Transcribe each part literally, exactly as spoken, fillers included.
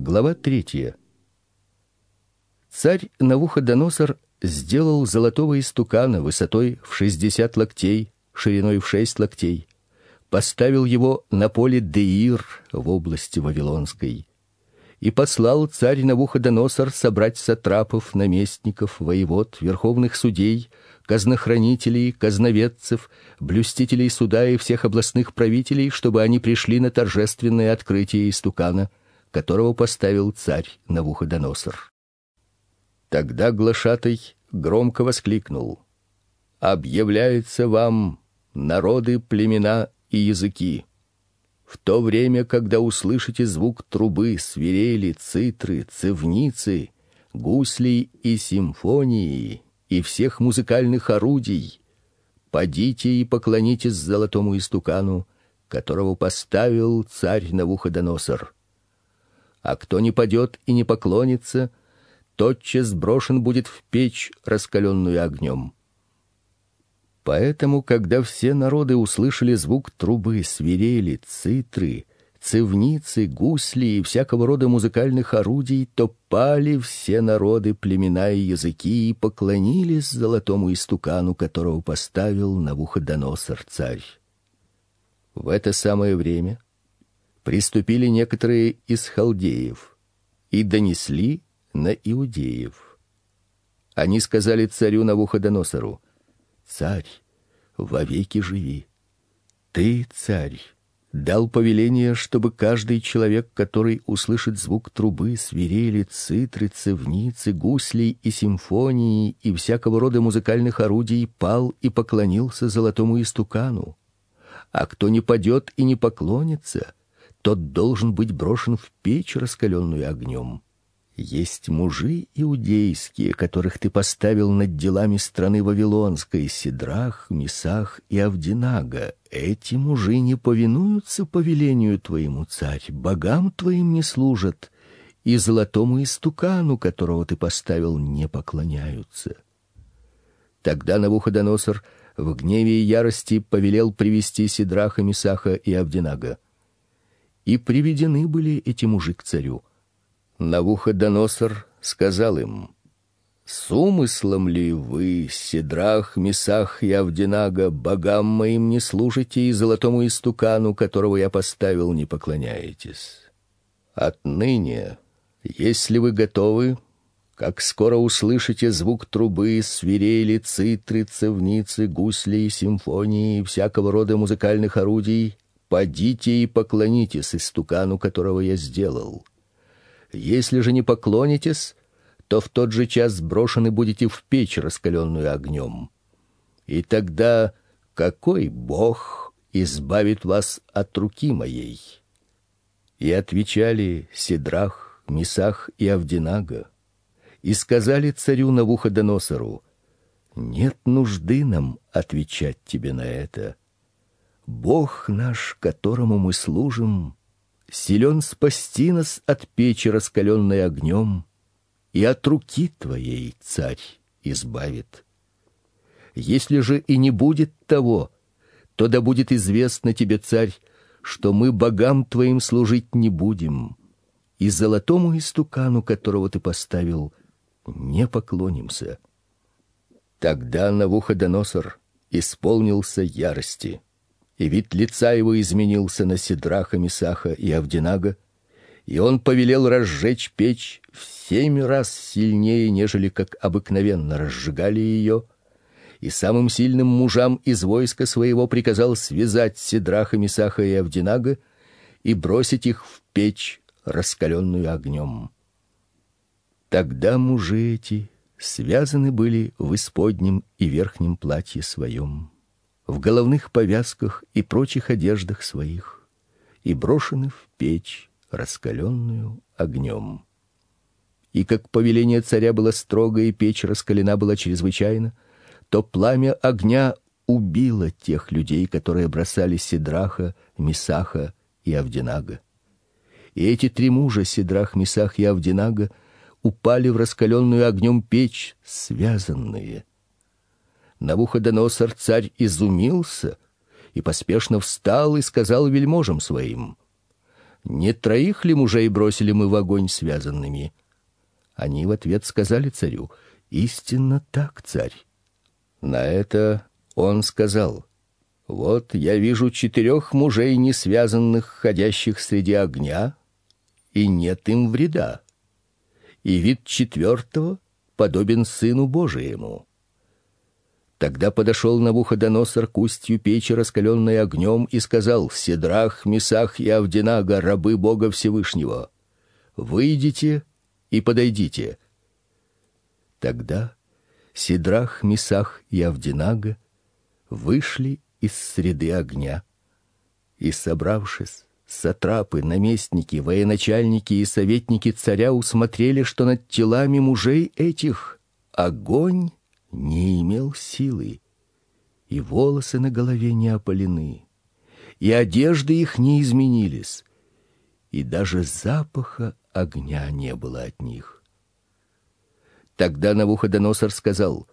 Глава третья. Царь Навуходоносор сделал золотого истукана высотой в шестьдесят локтей, шириной в шесть локтей, поставил его на поле Деир в области Вавилонской, и послал царь Навуходоносор собрать сатрапов, наместников, воевод, верховных судей, казнохранителей, казноведцев, блюстителей суда и всех областных правителей, чтобы они пришли на торжественное открытие истукана, которого поставил царь Навуходоносор. Тогда глашатай громко воскликнул: «Объявляется вам, народы, племена и языки, в то время, когда услышите звук трубы, свирели, цитры, цевницы, гуслей и симфонии и всех музыкальных орудий, подите и поклонитесь золотому истукану, которого поставил царь Навуходоносор. А кто не падет и не поклонится, тотчас брошен будет в печь, раскаленную огнем». Поэтому, когда все народы услышали звук трубы, свирели, цитры, цевницы, гусли и всякого рода музыкальных орудий, то пали все народы, племена и языки и поклонились золотому истукану, которого поставил Навуходоносор царь. В это самое время приступили некоторые из халдеев и донесли на иудеев. Они сказали царю Навуходоносору: «Царь, вовеки живи. Ты, царь, дал повеление, чтобы каждый человек, который услышит звук трубы, свирели, цитры, цевницы, гуслей и симфонии и всякого рода музыкальных орудий, пал и поклонился золотому истукану. А кто не падет и не поклонится, тот должен быть брошен в печь, раскаленную огнем. Есть мужи иудейские, которых ты поставил над делами страны Вавилонской: Сидрах, Месах и Авдинага. Эти мужи не повинуются повелению твоему, царь, богам твоим не служат, и золотому истукану, которого ты поставил, не поклоняются». Тогда Навуходоносор в гневе и ярости повелел привести Сидраха, Месаха и Авдинага. И приведены были эти мужи к царю. Навуходоносор сказал им: «С умыслом ли вы, Сидрах, Месах и Авдинага, богам моим не служите и золотому истукану, которого я поставил, не поклоняетесь? Отныне, если вы готовы, как скоро услышите звук трубы, свирели, цитры, цевницы, гусли, симфонии и всякого рода музыкальных орудий, подите и поклонитесь истукану, которого я сделал. Если же не поклонитесь, то в тот же час брошены будете в печь, раскаленную огнем. И тогда какой Бог избавит вас от руки моей?» И отвечали Сидрах, Месах и Авдинага, и сказали царю Навуходоносору: «Нет нужды нам отвечать тебе на это. Бог наш, которому мы служим, силен спасти нас от печи, раскаленной огнем, и от руки твоей, царь, избавит. Если же и не будет того, то да будет известно тебе, царь, что мы богам твоим служить не будем, и золотому истукану, которого ты поставил, не поклонимся». Тогда Навуходоносор исполнился ярости, и вид лица его изменился на Сидраха, Месаха и Авдинага, и он повелел разжечь печь в семь раз сильнее, нежели как обыкновенно разжигали ее, и самым сильным мужам из войска своего приказал связать Сидраха, Месаха и Авдинага и бросить их в печь, раскаленную огнем. Тогда мужи эти связаны были в исподнем и верхнем платье своем, в головных повязках и прочих одеждах своих, и брошены в печь, раскаленную огнем. И как повеление царя было строго, и печь раскалена была чрезвычайно, то пламя огня убило тех людей, которые бросали Сидраха, Месаха и Авдинага. И эти три мужа, Сидрах, Месах и Авдинага, упали в раскаленную огнем печь, связанные. Навуходоносор царь изумился и поспешно встал и сказал вельможам своим: Не троих ли мужей бросили мы в огонь связанными? Они в ответ сказали царю: истинно так, царь. На это он сказал: вот я вижу четырех мужей не связанных, ходящих среди огня, и нет им вреда. И вид четвертого подобен Сыну Божиему. Тогда подошел Навуходоносор к устью печи, раскаленной огнем, и сказал: Сидрах, Месах и Авденаго, рабы Бога Всевышнего, выйдите и подойдите. Тогда Сидрах, Месах и Авденаго вышли из среды огня, и, собравшись, сатрапы, наместники, военачальники и советники царя усмотрели, что над телами мужей этих огонь не имел силы, и волосы на голове не опалены, и одежды их не изменились, и даже запаха огня не было от них. Тогда Навуходоносор сказал: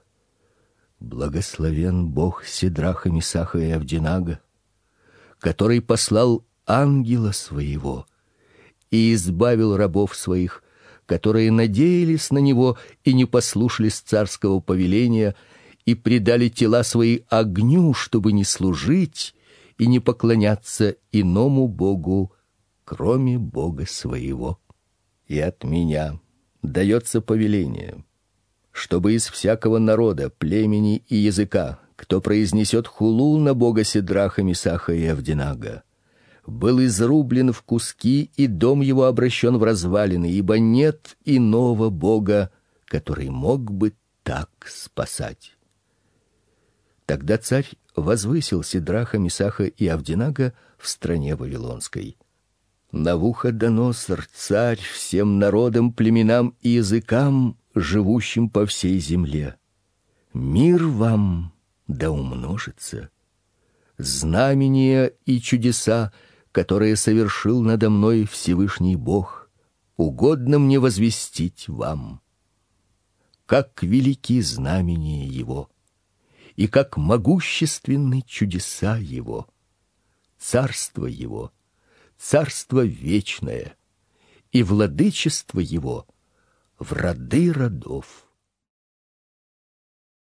благословен Бог Сидраха, Месаха и Авденаго, который послал ангела своего и избавил рабов своих, которые надеялись на него и не послушались царского повеления и предали тела свои огню, чтобы не служить и не поклоняться иному богу, кроме Бога своего. И от меня дается повеление, чтобы из всякого народа, племени и языка, кто произнесет хулу на бога Сидраха, Месаха и Авденаго, был изрублен в куски, и дом его обращен в развалины, ибо нет иного бога, который мог бы так спасать. Тогда царь возвысил Сидраха, Месаха и Авденаго в стране вавилонской. Навуходоносор, царь всем народам, племенам и языкам, живущим по всей земле, мир вам да умножится. Знамения и чудеса, которые совершил надо мной Всевышний Бог, угодно мне возвестить вам. Как велики знамения Его, и как могущественны чудеса Его. Царство Его, царство вечное, и владычество Его в роды родов.